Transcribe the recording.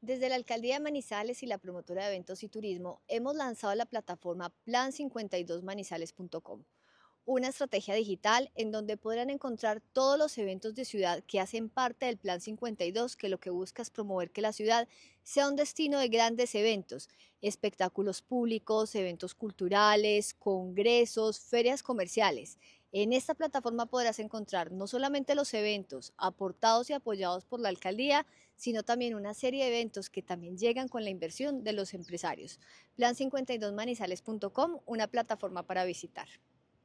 Desde la Alcaldía de Manizales y la promotora de eventos y turismo hemos lanzado la plataforma plan52manizales.com, una estrategia digital en donde podrán encontrar todos los eventos de ciudad que hacen parte del Plan 52, que lo que busca es promover que la ciudad sea un destino de grandes eventos, espectáculos públicos, eventos culturales, congresos, ferias comerciales. En esta plataforma podrás encontrar no solamente los eventos aportados y apoyados por la alcaldía, sino también una serie de eventos que también llegan con la inversión de los empresarios. Plan52manizales.com, una plataforma para visitar.